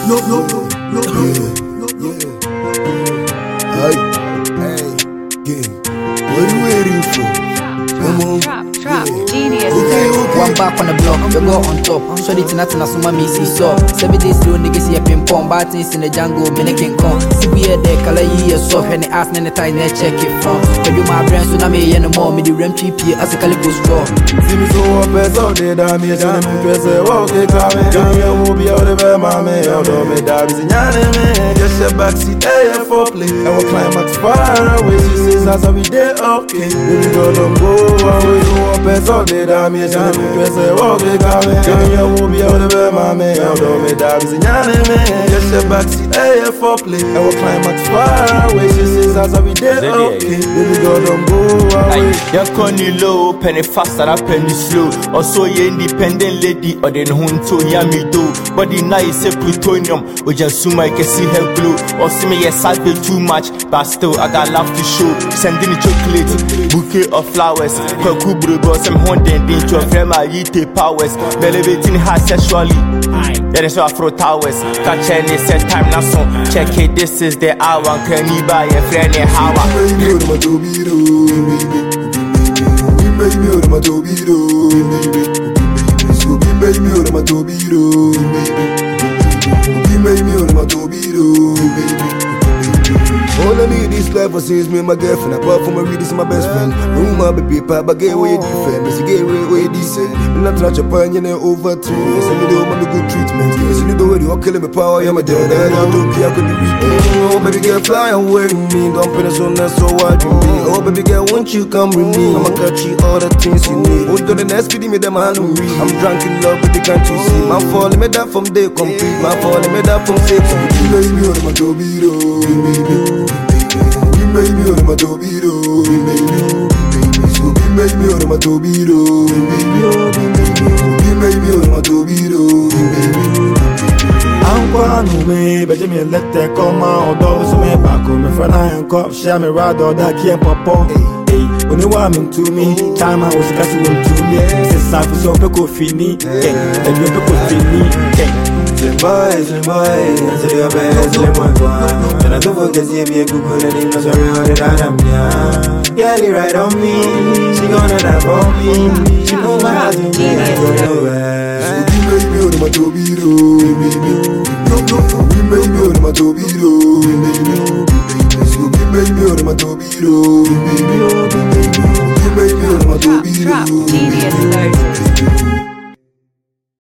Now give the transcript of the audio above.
What you waiting for? Come on. Drop, genius. One back on the block, you go on top. So the tina tina suma me see so. 7 days slow niggas see a ping pong, but things in the jungle, me king kong. See we at the color ye so when they ask me the time they check it from. But you my brain so na me no more, me the rem TP as a calico straw. See me so up as all day, damn me, and I'm impressed. Walk it, come in, you will be out of my man, although me dad is in your just a backseat, air for play. I will climax far away, she says as we day, okay. Baby girl, don't go away, you up as all day, damn me, and I'm impressed. Walk it, come in, you will be out of my man, although me dad is in your just a backseat, air for play. I will climax far away, she says as we day, okay. Baby girl, don't go away. You're calling low, penny fast and a penny slow. Also, you independent lady, or then hunto, yummy do. But the night is a plutonium, or just soon I can see her glow. Or see me, yes, I feel too much, but still, I got love to show. Sending a chocolate, bouquet of flowers. Kakubru, boss, I'm haunting, into a frame, I eat powers. Elevating her sexually. There is Afro Towers. Catch any set time, now so check it. This is the hour. Can you buy a friend? How all I need is life for since me and my girlfriend. Apart from my read, this is my best friend. Room my baby papa, but get where you different. Miss get where you decent. Me not try to pan you know over 2 years. I me do my good treatment. Yes, you know where you are killing me power. Yeah, my dad, I don't care. I could be oh baby girl, fly away with me. Don't put us on that so wide with me. Oh baby girl, won't you come with me? I'ma got you all the things you need. Oh, the next video me them hungry. I'm drunk in love, but they can't you see? My falling me that from day complete. My falling me that from day complete. Baby, you're my Tobiro. Baby, you're my Tobiro. So be baby, you're my Tobiro. Baby, you're my Tobiro. I'm going me, but you let that come out. Those who may back on me for nine cups, share me rather that can't pop. When you want me to me, time I was catching to me. Since I was so cool, fini, and you could fini. Slim boy, until your best, slim one. And I don't forget to be a good one, and it's sorry how that I'm young. Girlie right on me, she gonna die for me. She know my house, and I go nowhere.